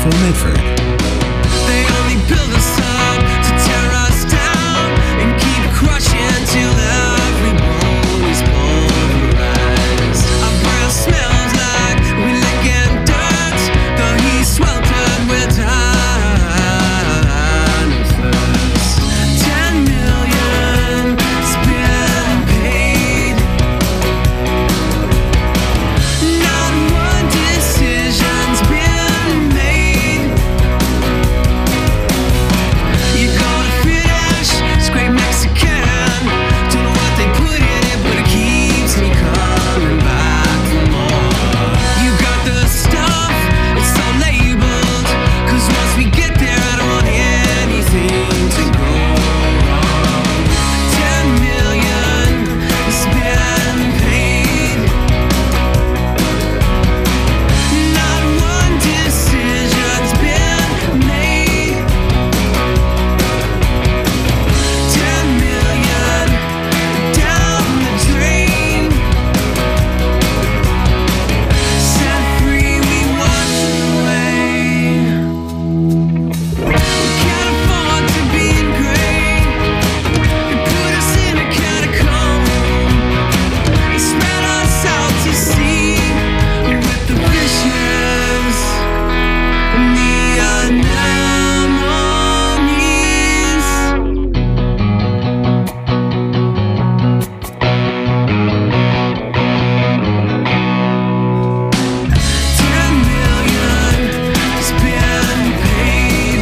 Nashville Midford. They only build us up to tear us down and keep crushing till every bone is pulverized. Our breath smells like we licking dirt, though he's sweltered with time and thirst. 10 million has been paid. Not one decision's been made. You go to finish, scrape Mexican. Don't know what they put in it, but it keeps me coming back for more. You got the stuff, it's all labeled, 'cause once we get there, I don't want anything to go wrong. 10 million has been paid. Not one decision's been made. 10 million down the drain. Set free, we wash away. We can't afford to be ingrained. They put us in a catacomb. They spread us out to sea with the fishes and the anemones. 10 million has been paid.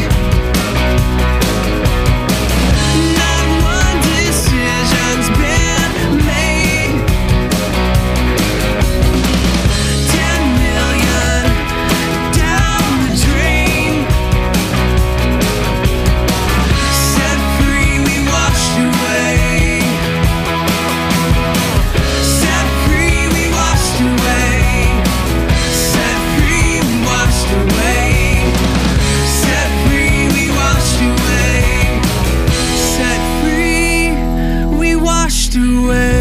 Not one decision's been made. 10 million down the drain. Set free, we washed away. Set free, we washed away. Set free, we washed away. Set free, we washed away. Set free, we washed away.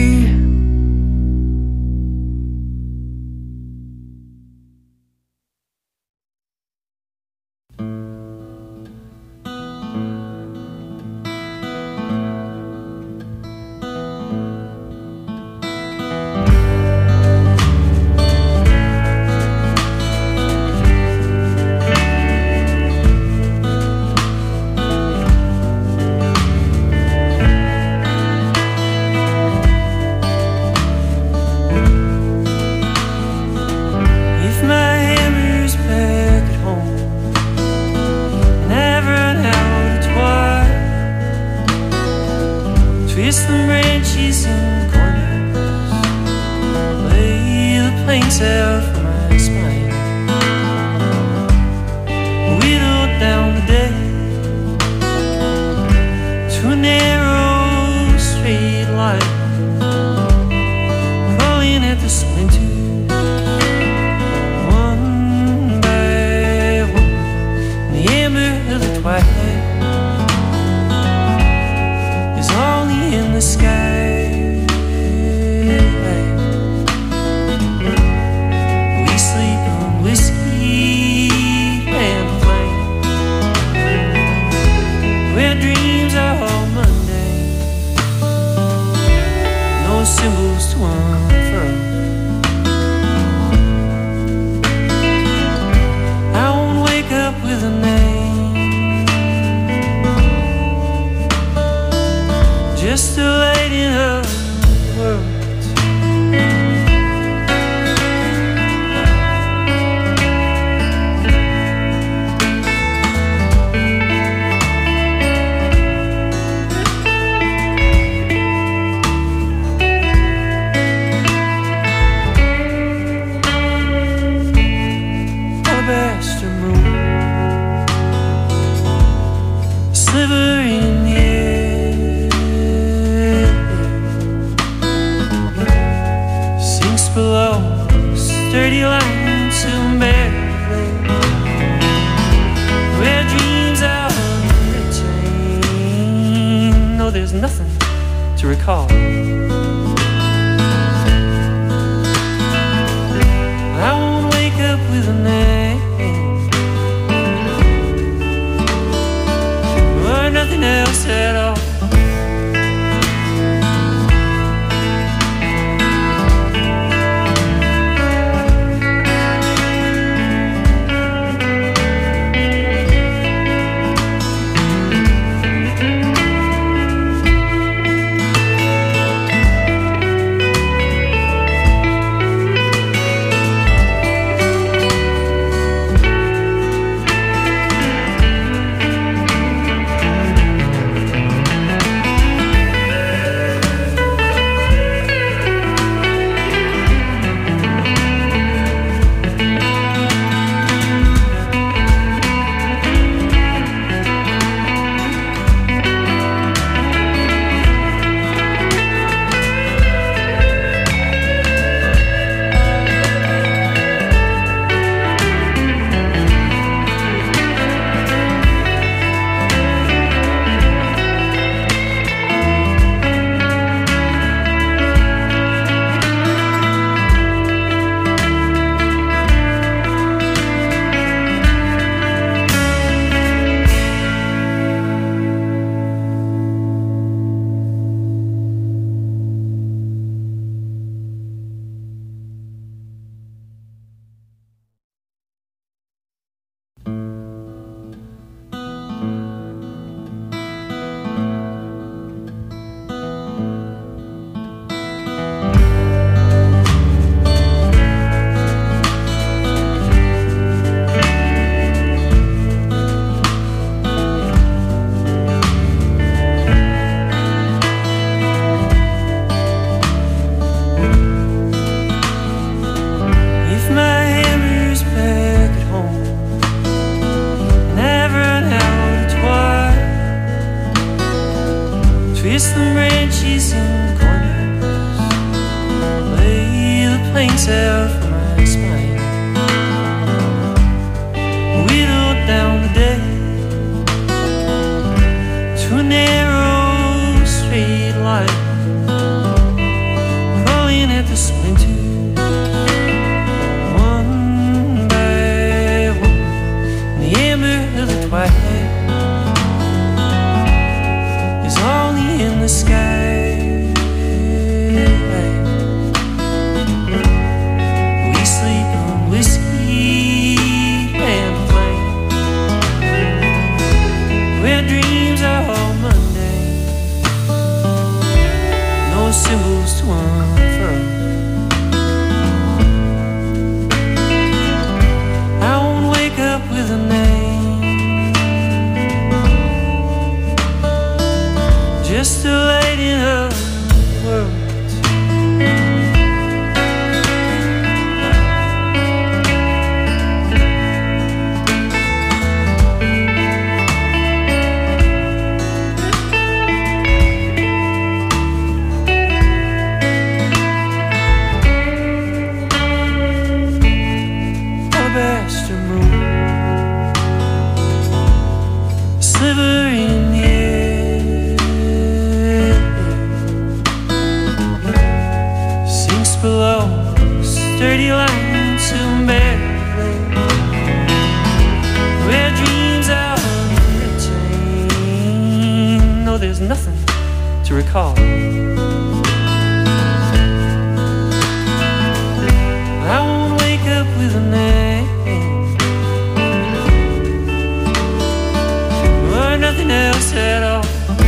If my hammer's back at home and I've run out of twine, twist the branches and corners, lay the planks out for my spine, whittle down the day to a narrow straight line, crawling at the splinters one by one, in the amber of the twilight is only in the sky. We sleep on whiskey and flame, where dreams are all mundane, no symbols to unfurl. I won't wake up with a name, just a lighting of the world. Alabaster moon, a sliver in the air, sinks below sturdy lines to barely, where dreams are unretained. No, there's nothing to recall. I won't wake up with a name, sliver in the air sinks below a sturdy line to barely where dreams are retained. No, there's nothing to recall. I won't wake up with a name or nothing else at all.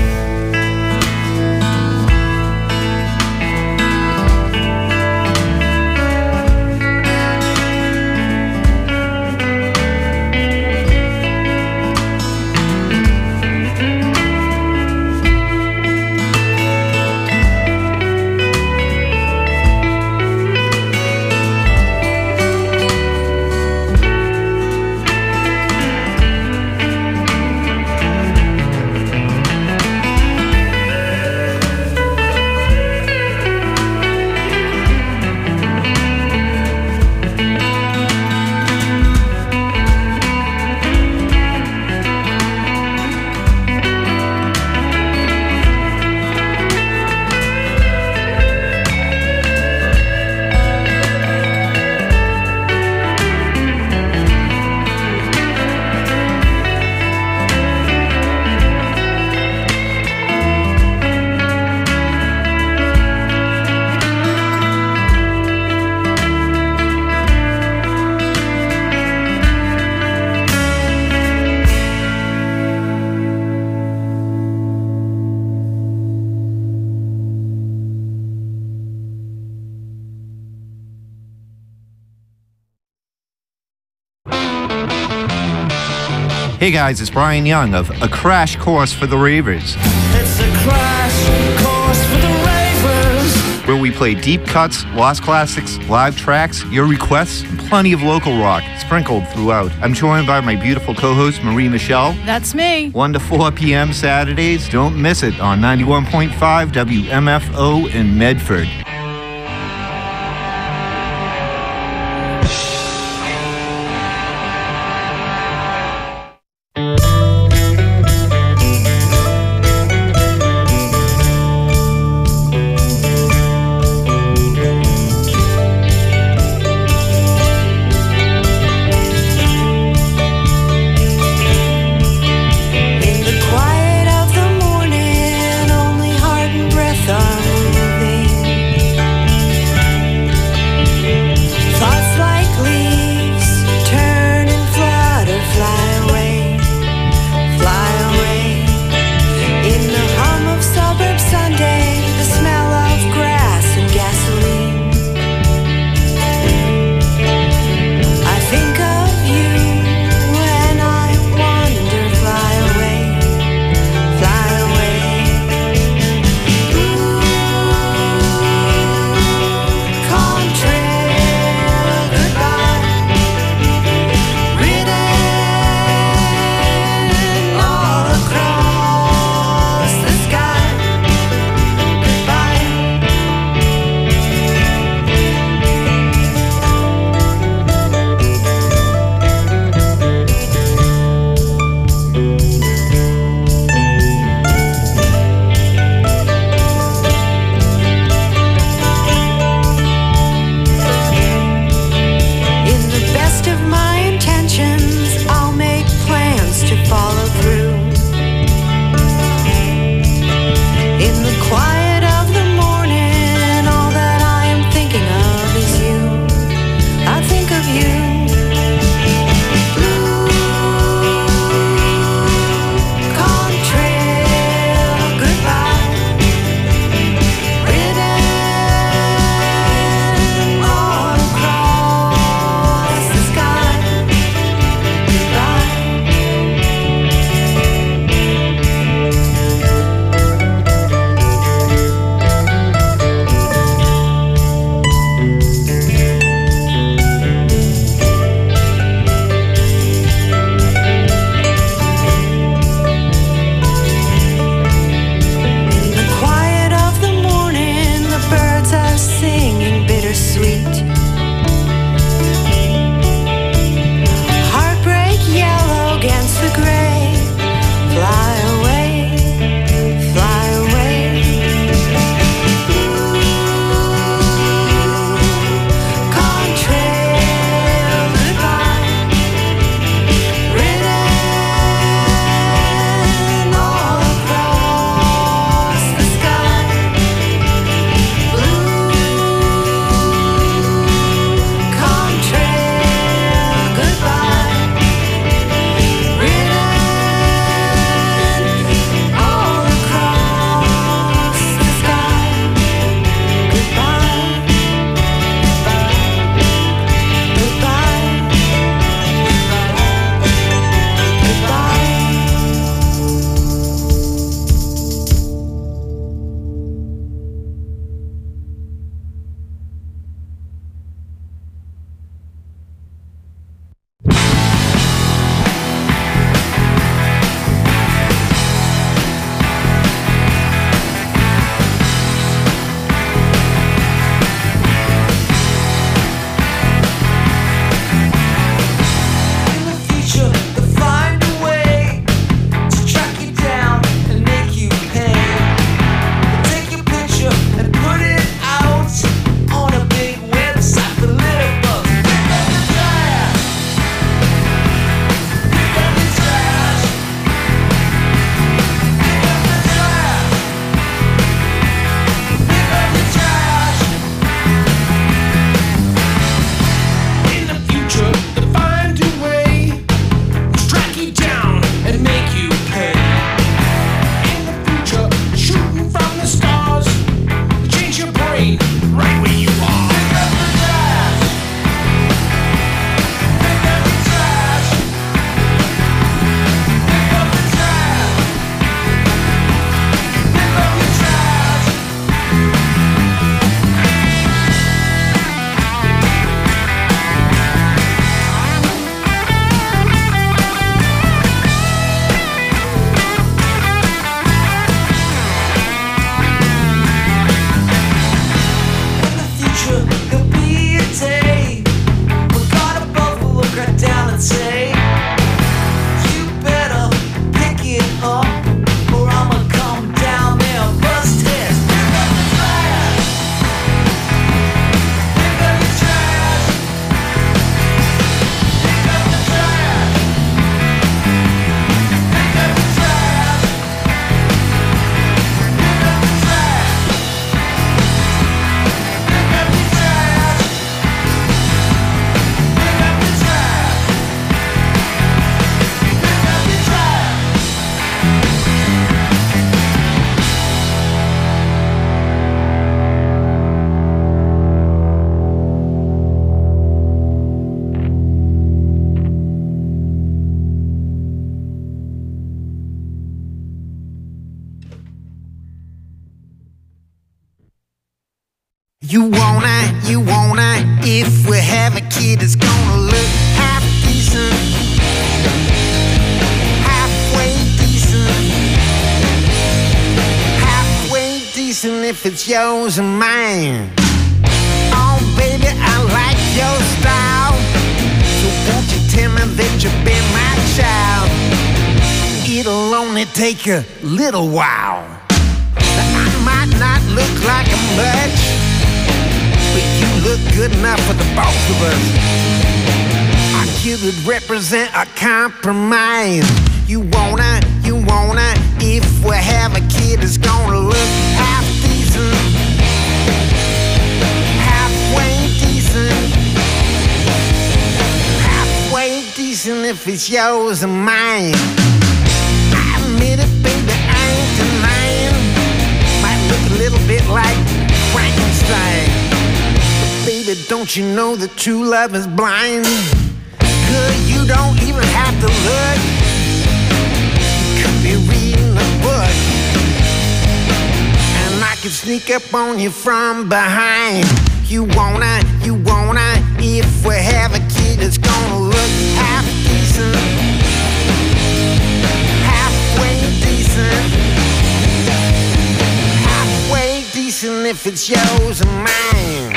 Hey guys, it's Brian Young of A Crash Course for the Ravers. It's a crash course for the ravers, Where we play deep cuts, lost classics, live tracks, your requests, and plenty of local rock sprinkled throughout. I'm joined by my beautiful co-host, Marie Michelle. That's me. 1 to 4 p.m. Saturdays. Don't miss it on 91.5 WMFO in Medford. in the quiet of the morning, only heart and breath are moving. You wanna, if we have a kid, it's gonna look half decent, halfway decent, halfway decent if it's yours and mine. Oh baby, I like your style, so won't you tell me that you've been my child? It'll only take a little while. I might not look like a much, but you look good enough for the both of us. Our kid would represent a compromise. You wanna, if we have a kid, it's gonna look half decent, halfway decent, halfway decent if it's yours and mine. I admit it, baby, I ain't denying. Might look a little bit like Frankenstein, but baby, don't you know that true love is blind? Good, you don't even have to look. You could be reading a book, and I could sneak up on you from behind. You wanna, if we have a kid, it's gonna look half decent, halfway decent, halfway decent if it's yours and mine.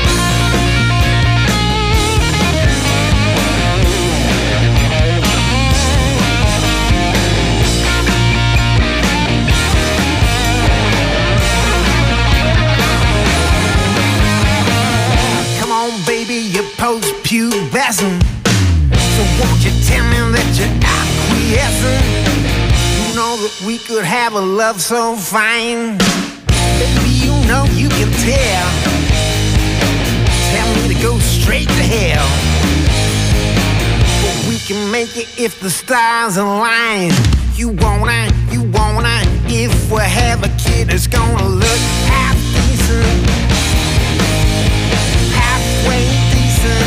Come on, baby, you're post-pubescent, so won't you tell me that you're acquiescent? You know that we could have a love so fine. Baby, you know you can tell. Tell me to go straight to hell, but we can make it if the stars align. You wanna, if we have a kid, it's gonna look half decent, halfway decent,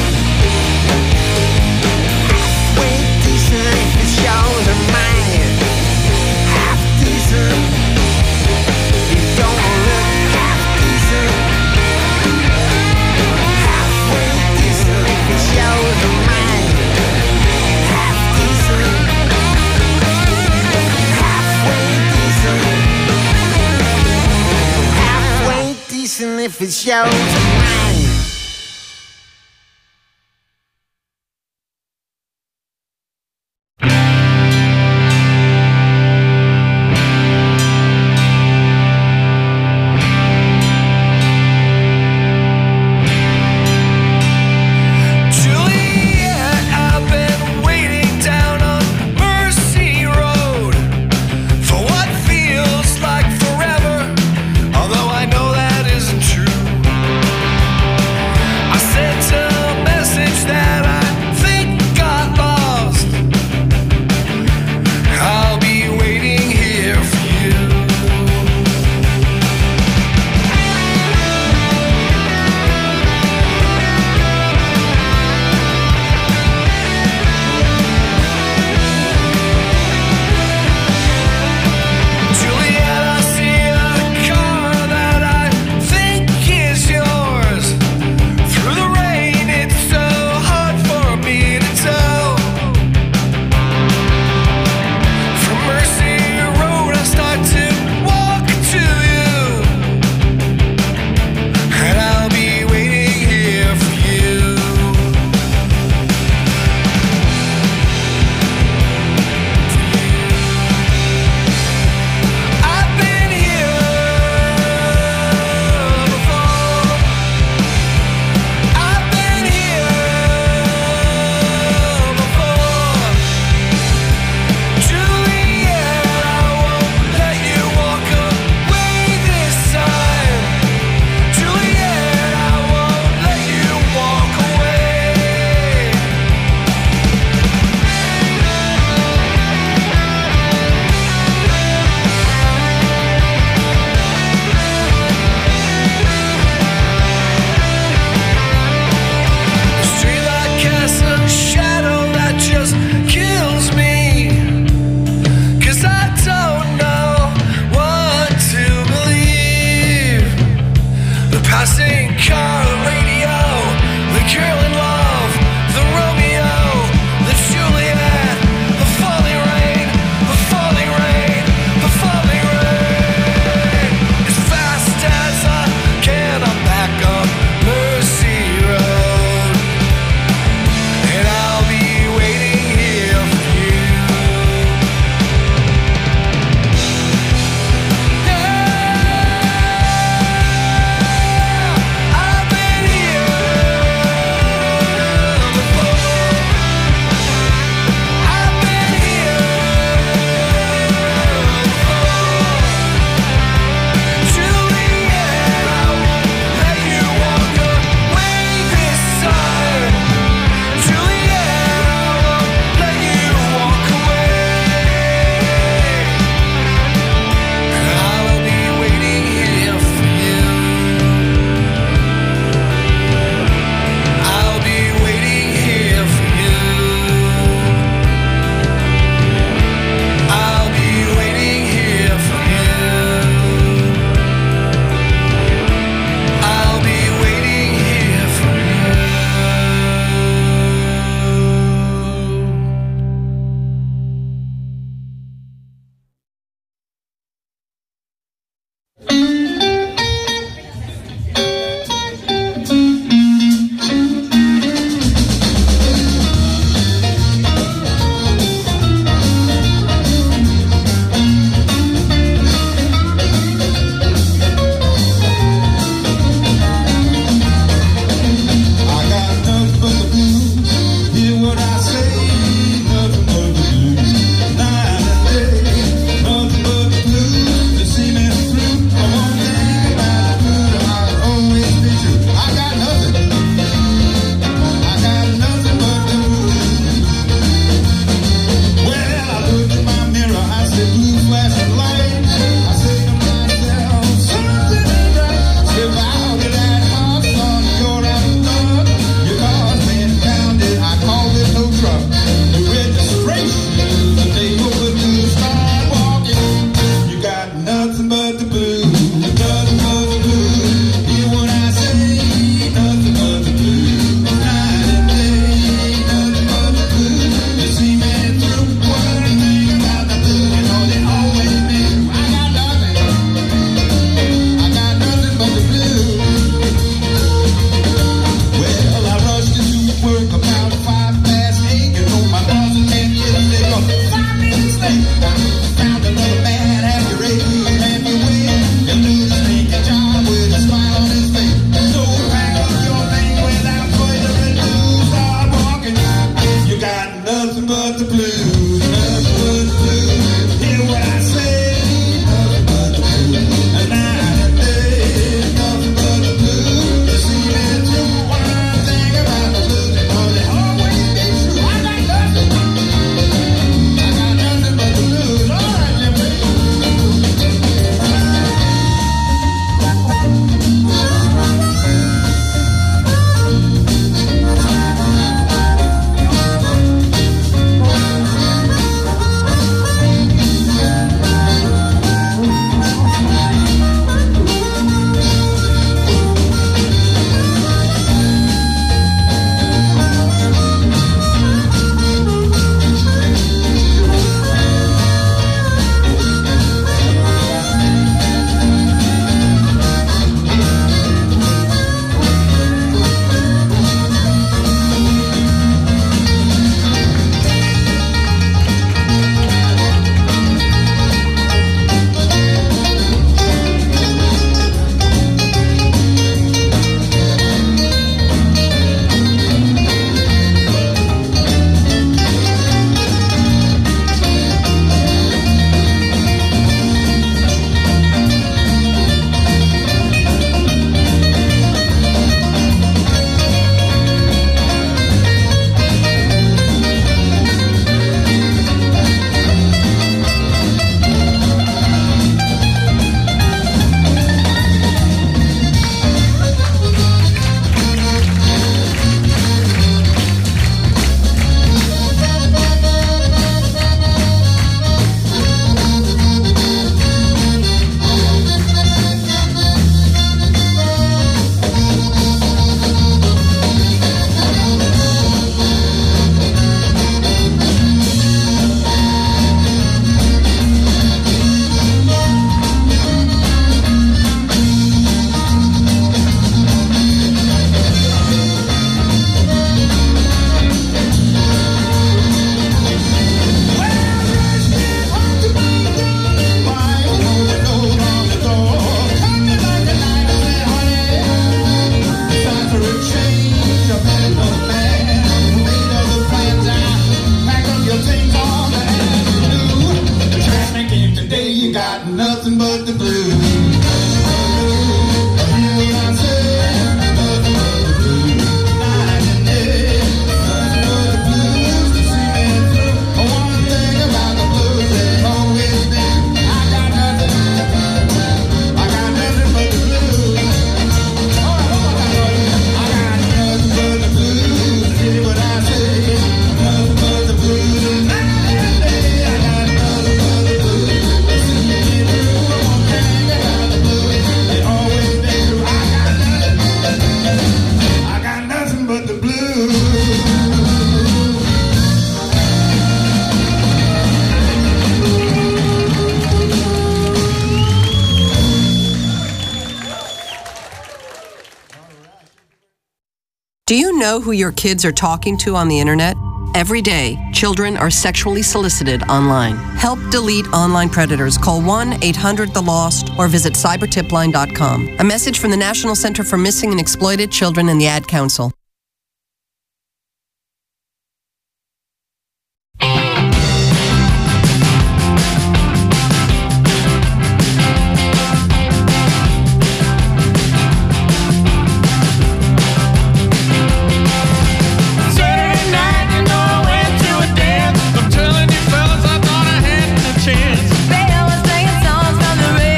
halfway decent if it's yours and mine. Half decent, it's gonna look half decent, halfway decent if it's yours and mine. Half decent, halfway decent, halfway decent if it's yours and mine. Juliet, I've been waiting down on Mercy Road for what feels like forever, although I know that isn't true. nothing but the blues, nothing but the blues. Hear what I say, nothing but the blues. And night and day, nothing but the blues. You see me through one thing about the blues, because they always been true. I got nothing but the blues. All right, Jimmy. Nothing but the blues. Do you know who your kids are talking to on the internet? Every day, children are sexually solicited online. Help delete online predators. Call 1-800-THE-LOST or visit cybertipline.com. A message from the National Center for Missing and Exploited Children and the Ad Council.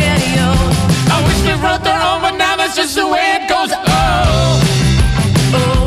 Just the way it goes. Oh, oh.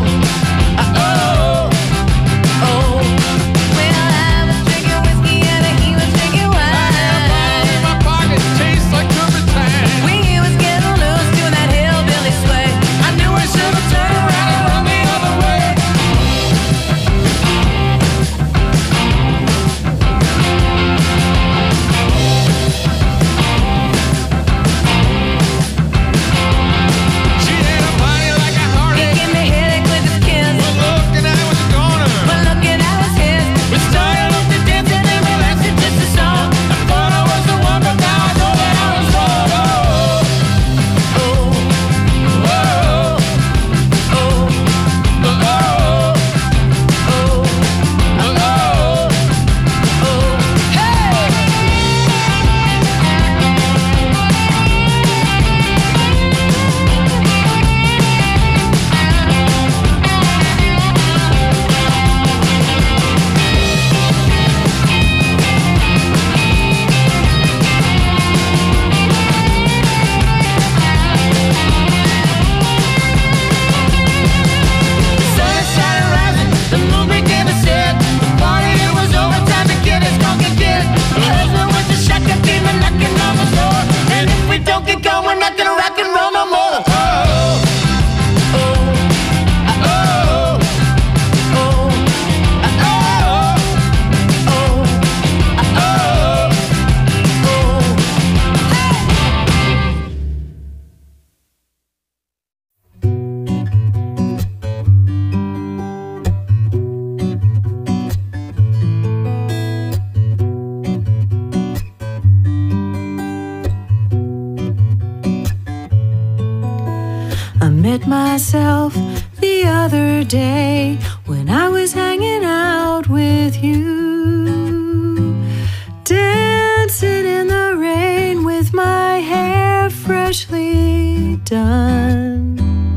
met myself the other day when I was hanging out with you, dancing in the rain with my hair freshly done.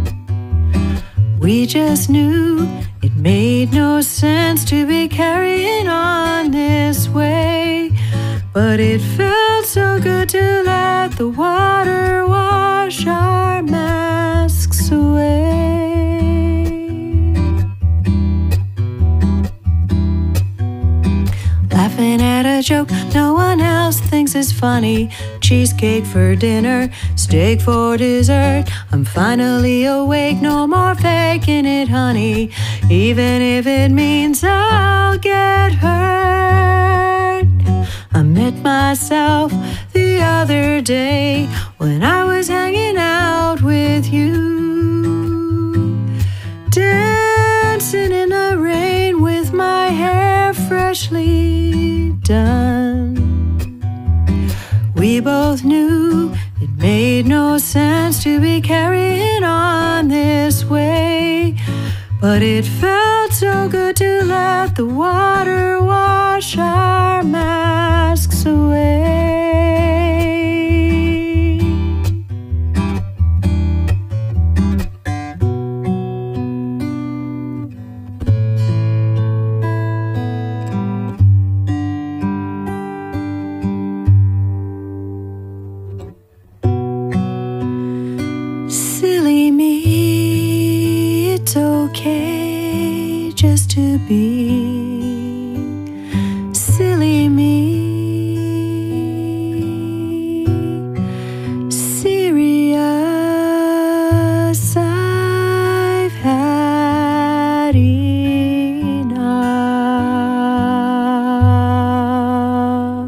We just knew it made no sense to be carrying on this way, but it felt so good to let the water wash our masks away. Laughing at a joke no one else thinks is funny. Cheesecake for dinner, steak for dessert. I'm finally awake, no more faking it, honey, even if it means I'll get hurt. I met myself the other day when I was hanging out with you, dancing in the rain with my hair freshly done. We both knew it made no sense to be carrying on this way, but it felt so good to let the water wash our masks away. Silly me, it's okay just to be silly me. Serious, I've had enough.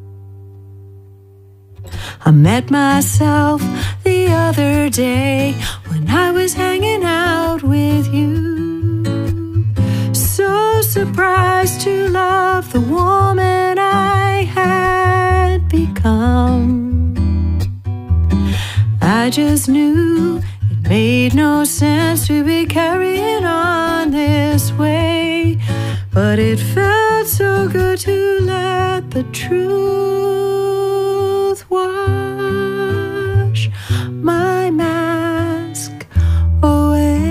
I met myself the other day when I was hanging out with you, so surprised to love the woman I had become. I just knew it made no sense to be carrying on this way, but it felt so good to let the truth wash my mask away.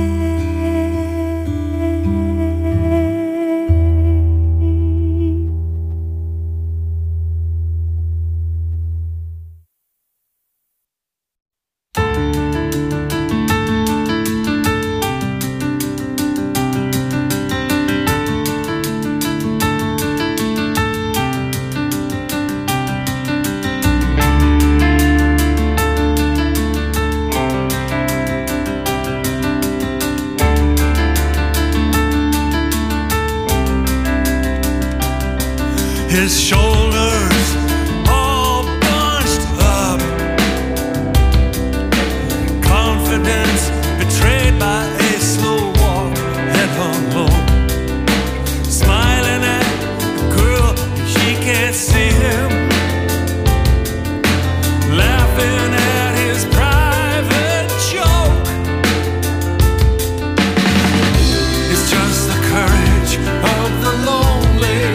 His shoulders all bunched up, confidence betrayed by a slow walk, head hung low, smiling at the girl, she can't see him, laughing at his private joke. It's just the courage of the lonely,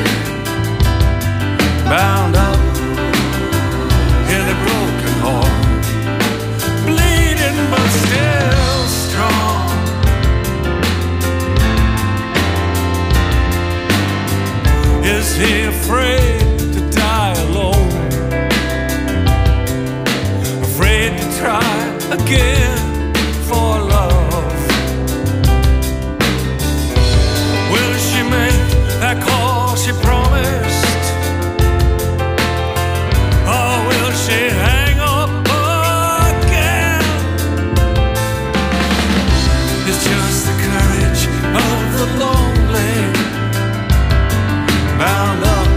bound up in a broken heart, bleeding but still strong. Is he afraid to die alone? Afraid to try again for love? Will she make that call she promised? Or will she hang up again? It's just the courage of the lonely, bound up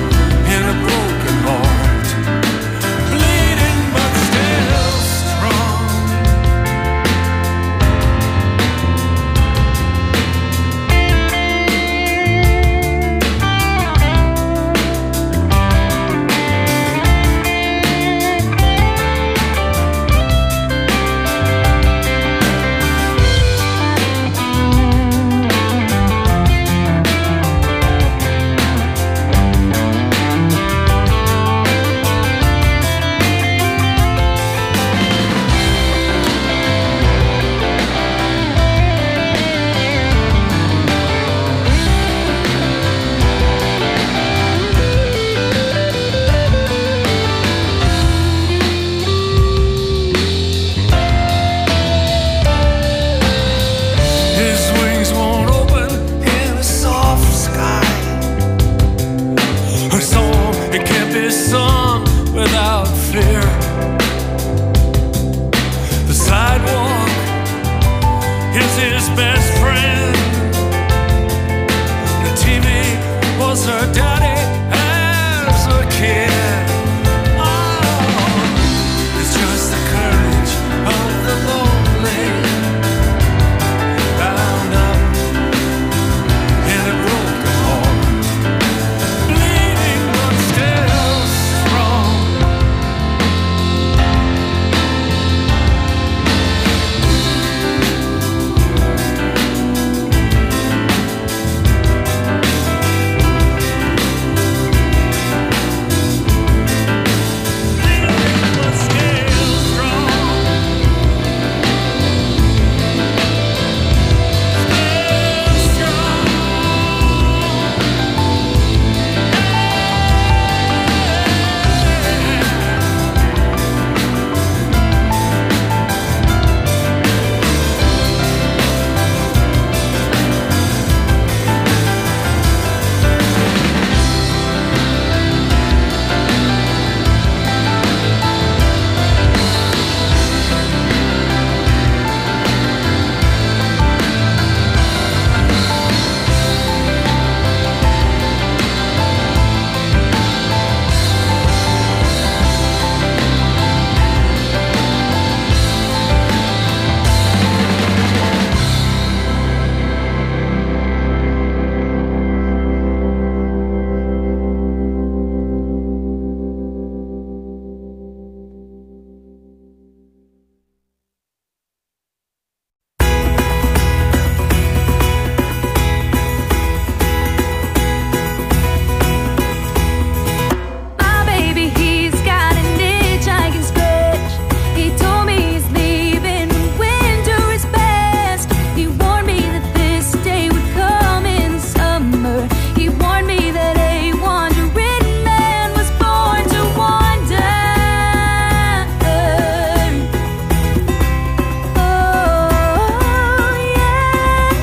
in a broken heart, bleeding but still strong. A song that can't be sung without fear. The sidewalk is his best friend. The TV was her daddy as a kid. Oh, it's just the courage of the lonely, bound up in a broken heart, bleeding but still strong. My baby, he's got an itch I can scratch. He told me he's leaving when winter is past. He warned me that this day would come in summer. He warned me that a wandering man was born to wander. Oh, yeah,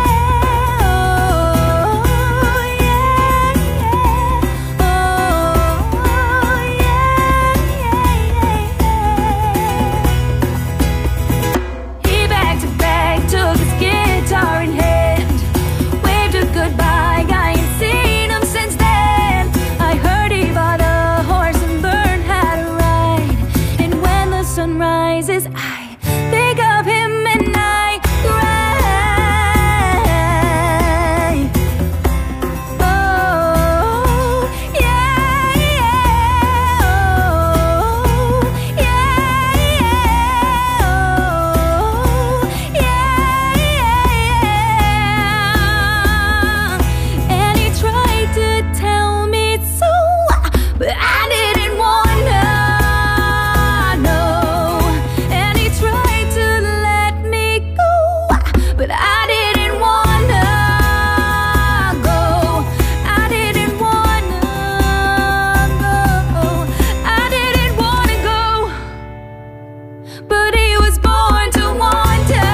He backed to back, took his guitar in hand, waved a goodbye. I ain't seen him since then. I heard he bought a horse and learned how to ride. And when the sun rises, I think of him and I cry. Oh, yeah, oh, yeah. And he tried to tell me so, but I didn't wanna know. And he tried to let me go, but I didn't wanna go. I didn't wanna go. I didn't wanna go. But he was born to wander.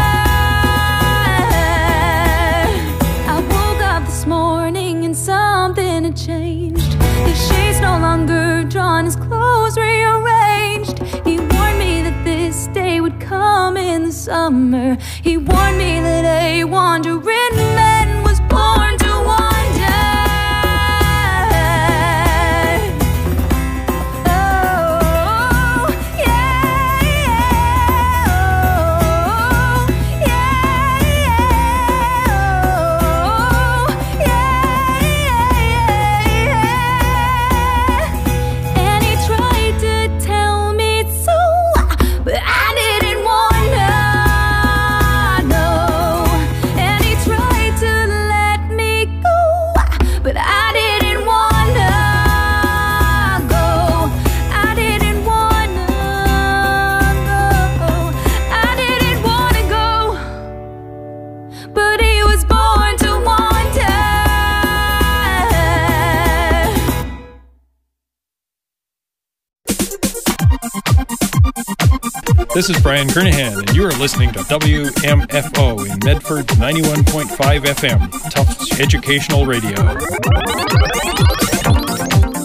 I woke up this morning and something had changed. The shades no longer drawn, his clothes rearranged. He warned me that this day would come in the summer. He warned me that a wandering man was born to wander. Oh, yeah, oh, yeah, and he tried to tell me so, but I didn't wanna know. And he tried to let me go, but I didn't wanna go. I didn't wanna go. I didn't wanna go. But he was born to wander. This is Brian Kernahan, and you are listening to WMFO in Medford 91.5 FM, Tufts Educational Radio.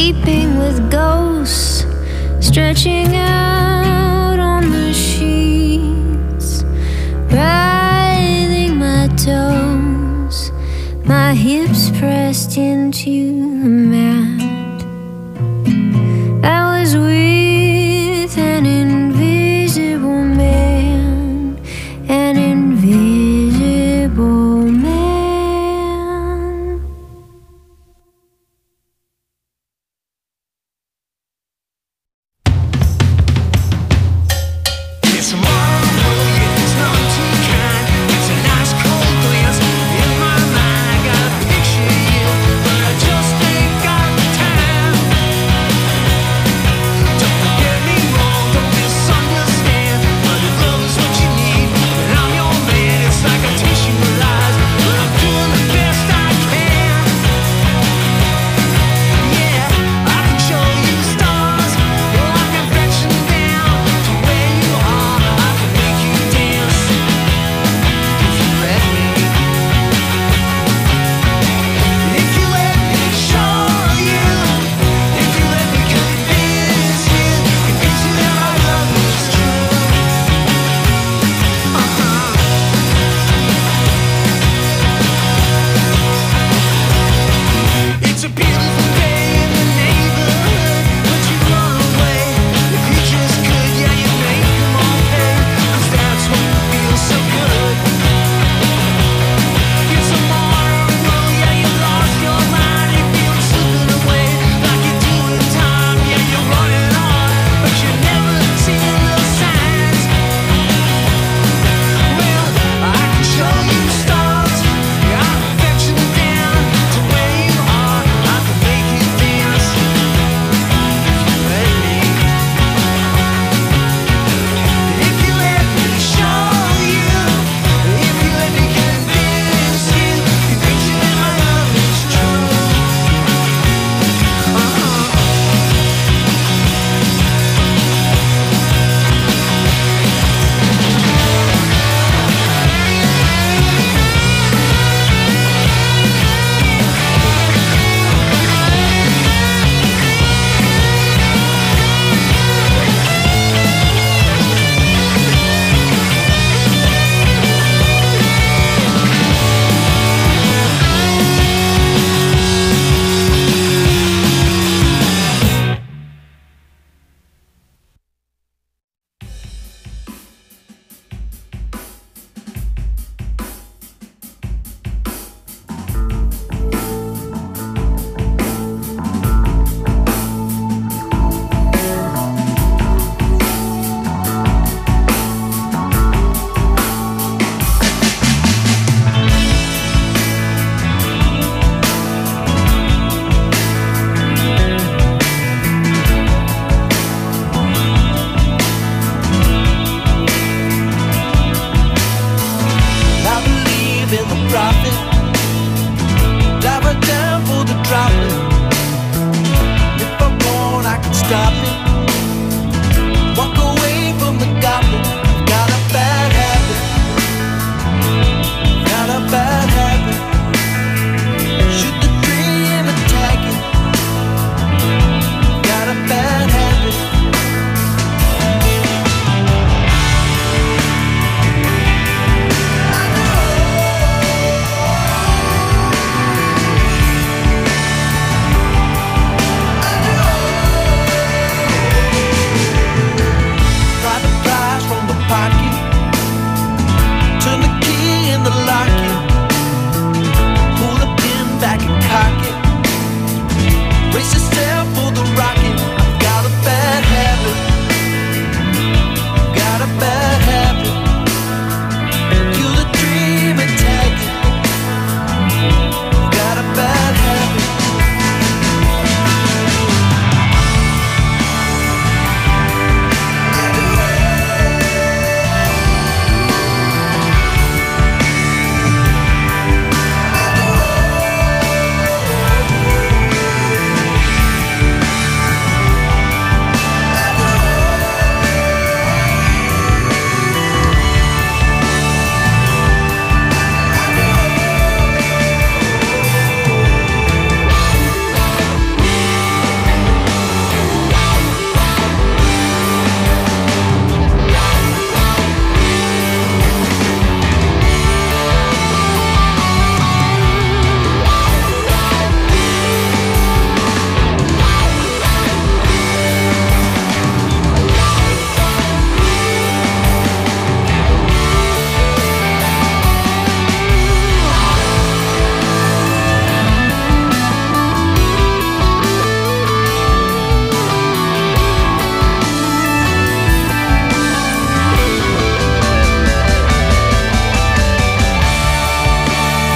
sleeping with ghosts, stretching out on the sheets, writhing my toes, my hips pressed into the mat. I was with an invisible man, an invisible man. It's tomorrow, yeah, it's not too kind. It's a nice cold glance in my mind. I got a picture of you, but I just ain't got the time. Don't get me wrong, don't misunderstand. But if love is what you need, then I'm your man. It's like a tissue of lies, but I'm doing the best I can. Yeah, I can show you stars. Well, I can fetch them down to where you are. I can make you dance if you let me. If you let me show you, if you let me convince you that my love is true. It's a beautiful day in the neighborhood, but you run away. If you just could, yeah, you make them all pay, 'cause that's what feels so good. It's tomorrow, yeah, you lost your mind. You feel it slipping away like you're doing time. Yeah, you're running on, but you never see the little signs. Well, I can show you stars. Yeah, I can fetch them down to where you are. I can make you dance if you let me. If you let me show you, if you let me convince you that my love is true. I believe in the prophet. Dive right down for the droplet. If I want, I can stop it. Walk away from the goblin.